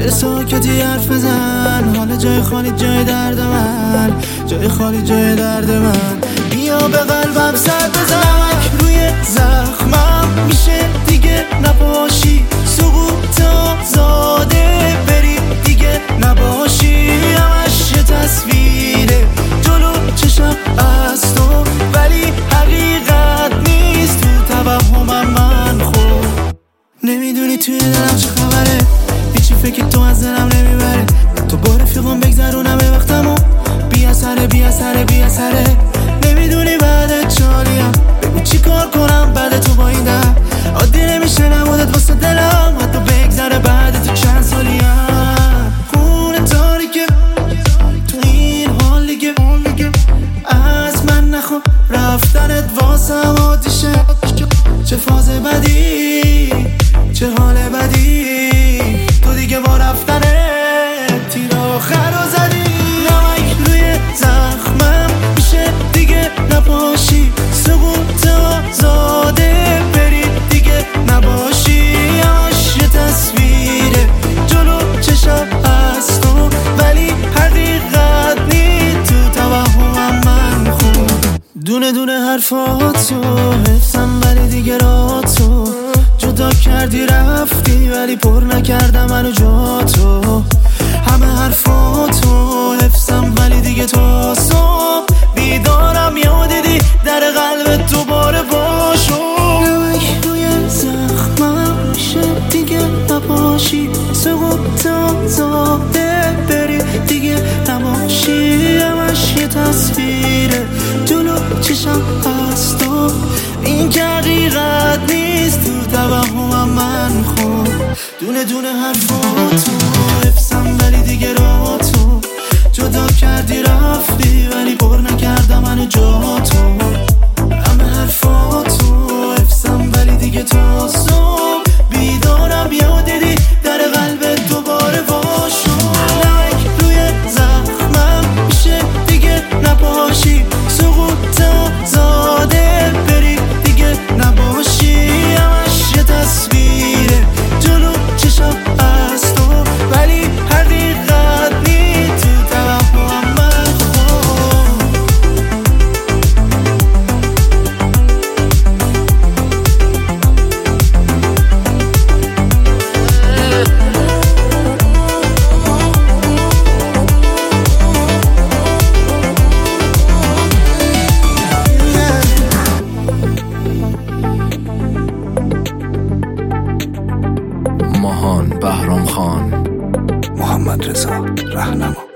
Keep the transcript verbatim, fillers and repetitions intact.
جای ساکتی حرف بزن، حالا جای خالی جای درد من، جای خالی جای درد من. بیا به قلبم سر بزن، روی زخمم میشه دیگه نباشی، سقوط آزاده بری دیگه نباشی. همش یه تصویره جلو چشم از تو، ولی حقیقت نیست تو توهمم من. خوب نمیدونی توی دلم چه خبره، هیچی فکر تو از دلم نمیبره. تو با رفیقم بگذرونم وقتمو، بی اثره بی اثره بی اثره. نمیدونی بعد چالیم، بگو چی کار کنم بعد تو با این دم. عادی نمیشه نمودت واسه دلم، حتی بگذره بعد تو چند سالیم. خونه تاریکه تو این حال دیگه، از من نخوا رفتنت واسم عادیشه. چه فاز بدی، چه حال بدی، تو دیگه با رفتنت تیر آخر رو زدی. نمک روی زخمم میشه دیگه نباشی، سقوط آزاده بری دیگه نباشی. همش یه تصویره جلو چشم از تو، ولی حقیقت نی تو توهمم من. خوب دونه دونه حرفاتو حفظم، ولی دیگه راتو جدا کردی رفتی، ولی پر نکردم منو جا تو. همه حرفاتو حفظم، ولی دیگه تو صبح بیدارم یادیدی در قلبت دوباره باشو. نمک روی زخمم میشه دیگه نباشی، سقوط آزاده بری دیگه نباشی. همش یه تصویره جلو چشم از تو، این که حقیقت نیست تو توهمم من. خوب دونه دونه حرفاتو حفظم، ولی دیگه راتو جدا کردی رفتی، ولی پر نکردم منو جا تو. همه حرفاتو حفظم، ولی دیگه تا صبح بیدارم یادیدی در قلبت دوباره باشو. نمک روی زخمم میشه دیگه نباشی، سقوط آزاده بری دیگه نباشی. همش یه تصویره جلو چشم از تو، ولی حقیقت نی تو توهمم من. ماهان بهرام خان، محمد رضا رهنما.